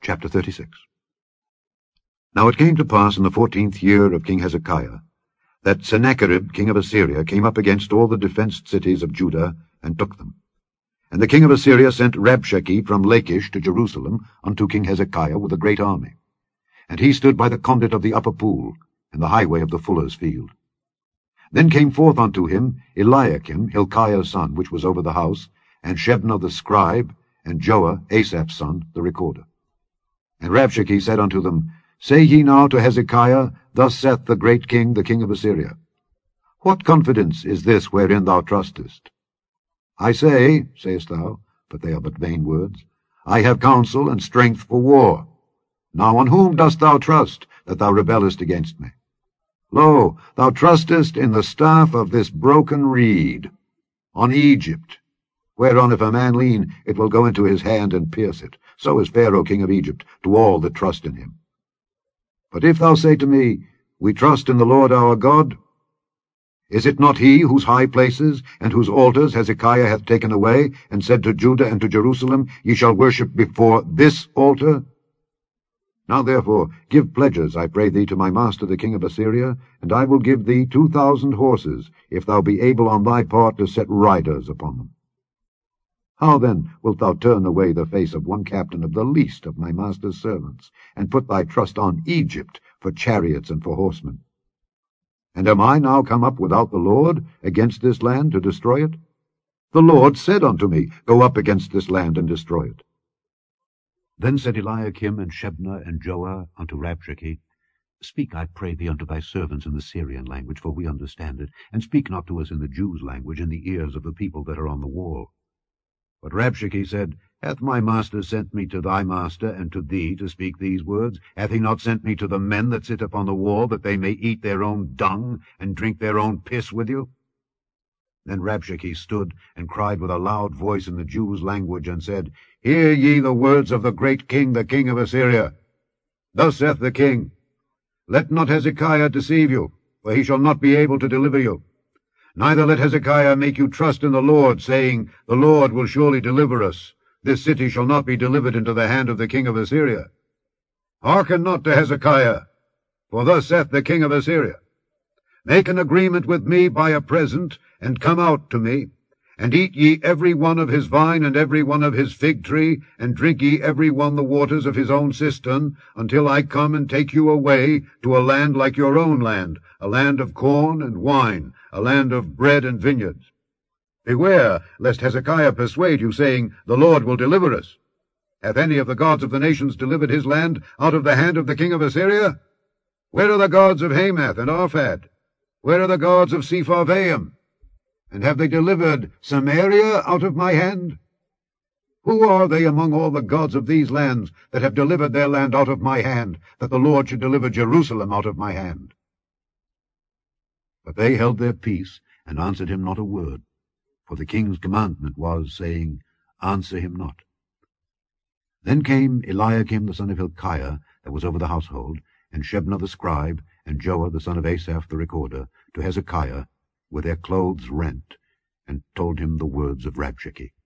Chapter 36. Now it came to pass in the 14th year of King Hezekiah, that Sennacherib king of Assyria came up against all the defenced cities of Judah, and took them. And the king of Assyria sent Rabshakeh from Lachish to Jerusalem unto King Hezekiah with a great army. And he stood by the conduit of the upper pool, and the highway of the fuller's field. Then came forth unto him Eliakim, Hilkiah's son, which was over the house, and Shebna the scribe, and Joah, Asaph's son, the recorder. And Rabshakeh said unto them, Say ye now to Hezekiah, Thus saith the great king, the king of Assyria, What confidence is this wherein thou trustest? I say, sayest thou, but they are but vain words, I have counsel and strength for war. Now on whom dost thou trust, that thou rebellest against me? Lo, thou trustest in the staff of this broken reed, on Egypt, whereon if a man lean, it will go into his hand and pierce it. So is Pharaoh king of Egypt to all that trust in him. But if thou say to me, We trust in the Lord our God, is it not he whose high places and whose altars Hezekiah hath taken away, and said to Judah and to Jerusalem, Ye shall worship before this altar? Now therefore give pledges, I pray thee, to my master the king of Assyria, and I will give thee 2,000 horses, if thou be able on thy part to set riders upon them. How then wilt thou turn away the face of one captain of the least of my master's servants, and put thy trust on Egypt for chariots and for horsemen? And am I now come up without the Lord against this land to destroy it? The Lord said unto me, Go up against this land and destroy it. Then said Eliakim and Shebna and Joah unto Rabshakeh, Speak, I pray thee, unto thy servants in the Syrian language, for we understand it, and speak not to us in the Jews' language, in the ears of the people that are on the wall. But Rabshakeh said, Hath my master sent me to thy master and to thee to speak these words? Hath he not sent me to the men that sit upon the wall, that they may eat their own dung and drink their own piss with you? Then Rabshakeh stood and cried with a loud voice in the Jews' language, and said, Hear ye the words of the great king, the king of Assyria. Thus saith the king, Let not Hezekiah deceive you, for he shall not be able to deliver you. Neither let Hezekiah make you trust in the Lord, saying, The Lord will surely deliver us. This city shall not be delivered into the hand of the king of Assyria. Hearken not to Hezekiah, for thus saith the king of Assyria, Make an agreement with me by a present, and come out to me, and eat ye every one of his vine and every one of his fig tree, and drink ye every one the waters of his own cistern, until I come and take you away to a land like your own land, a land of corn and wine, a land of bread and vineyards. Beware, lest Hezekiah persuade you, saying, The Lord will deliver us. Hath any of the gods of the nations delivered his land out of the hand of the king of Assyria? Where are the gods of Hamath and Arphad? Where are the gods of Sepharvaim? And have they delivered Samaria out of my hand? Who are they among all the gods of these lands that have delivered their land out of my hand, that the Lord should deliver Jerusalem out of my hand? But they held their peace, and answered him not a word. For the king's commandment was, saying, Answer him not. Then came Eliakim the son of Hilkiah, that was over the household, and Shebna the scribe, and Joah the son of Asaph the recorder, to Hezekiah, with their clothes rent, and told him the words of Rabshakeh.